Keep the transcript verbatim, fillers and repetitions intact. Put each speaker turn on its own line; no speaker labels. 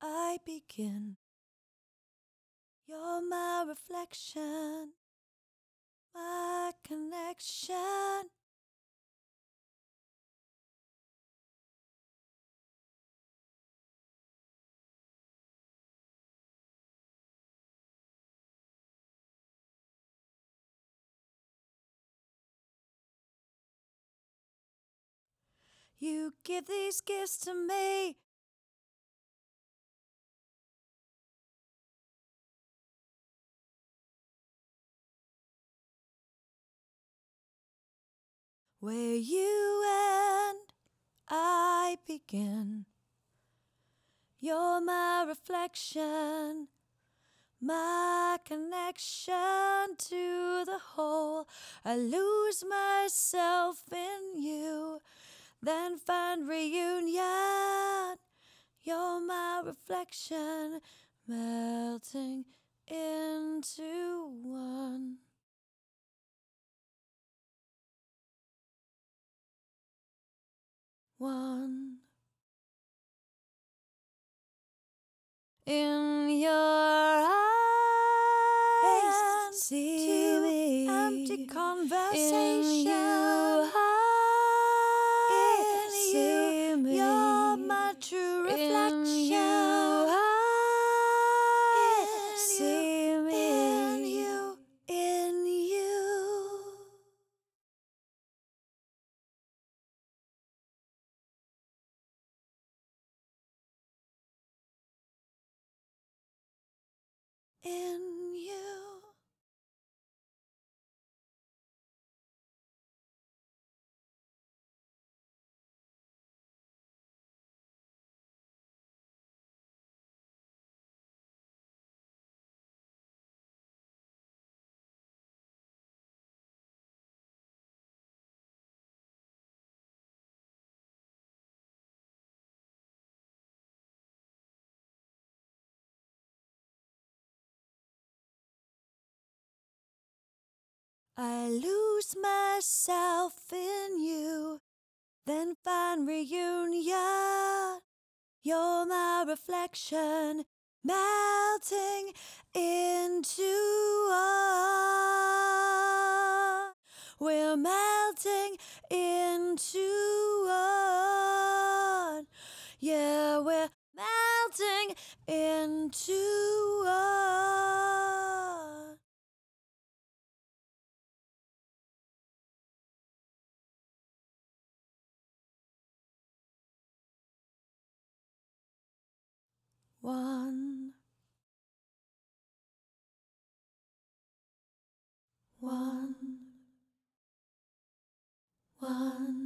I begin. You're my reflection, my connection. You give these gifts to me. Where you end, I begin. You're my reflection, my connection to the whole. I lose myself in you, then find reunion. You're my reflection, melting into one. One. In your eyes, see
to
me.
empty
conversation.
In you,
I
in
see
you,
me.
you're my true reflection.
In you, I
In
see
you,
me.
in you, in you. In you.
I lose myself in you, then find reunion. You're my reflection, melting into one. We're melting into one. Yeah, we're melting into one. One. One. One.